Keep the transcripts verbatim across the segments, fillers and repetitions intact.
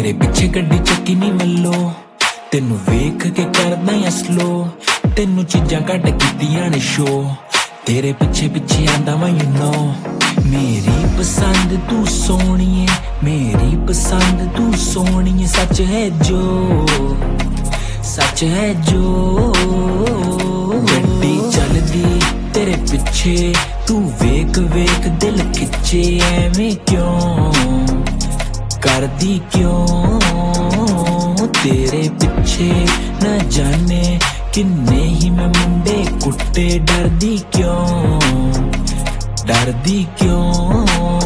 तेरे पिछे गड्डी चक्की नी मल्लो तेनू वेख के करदा या स्लो तेनू चीजां घट कीतियां ने शो तेरे पिछे पिछे आंदा मैं यू नो मेरी पसंद तू सोहणीए मेरी पसंद तू सोहणीए सच है जो सच है जो गड्डी चलदी तेरे पिछे तू वेख वेख दिल खिचे एवें क्यों करदी क्यों तेरे पिछे न जाने किन्ने ही मैं मुंडे कुट्टे डरदी क्यों डरदी क्यों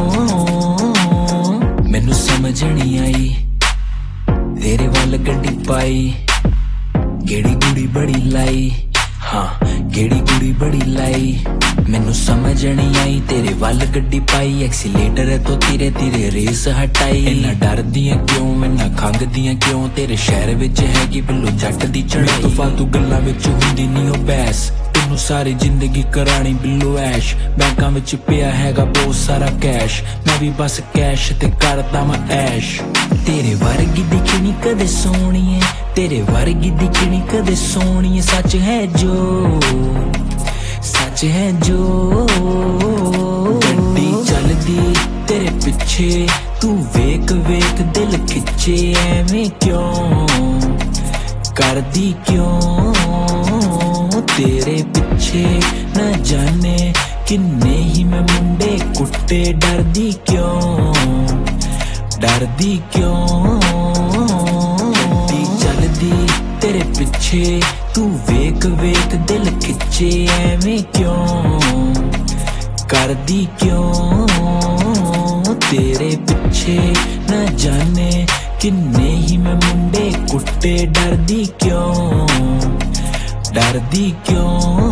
मैनू समझ नहीं आई तेरे वाल गड्डी पाई केड़ी गुड़ी बड़ी लाई हाँ केड़ी गुड़ी बड़ी लाई मैनू समझ नहीं आई तेरे वाल गड्डी पाई एक्सीलेटर तो धीरे धीरे रेस हटाई इन्ना डरदियां क्यों इन्ना खंगदियां क्यों तेरे शहर विच हैगी बिल्लो जट दी चढ़ाई तो फालतू गल्लां विच हुंदी नहीं ओ बैस तेनू सारी जिंदगी करानी बिल्लो ऐश बैंकां विच पिया हैगा बहुत सारा कैश मैं भी बस कैश ते करदा मैं ऐश तेरे वर्गी दिखनी कदे सोहणीए तेरे वर्गी दिखनी कदे सोहणीए सच है जो सच है जो गड्डी चलदी तेरे पिछे तू वेख वेख दिल खिचे एवें क्यों करदी क्यों तेरे पिछे न जाने किन्ने ही मैं मुंडे कुट्टे डरदी क्यों डरदी क्यों गड्डी चलदी तेरे पिछे तू वेख वेख दिल खिचे एवें क्यों करदी क्यों तेरे पिछे न जाने किन्ने ही मैं मुंडे कुट्टे डरदी क्यों डरदी क्यों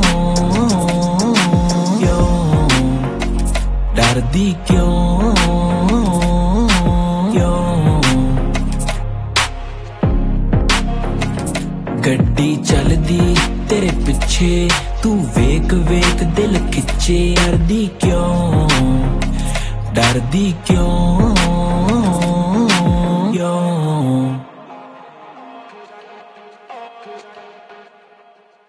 क्यों डरदी क्यों क्यों गड्डी चलदी तेरे पिछे तू वेख वेख दिल खिचे डरदी क्यों डरदी क्यों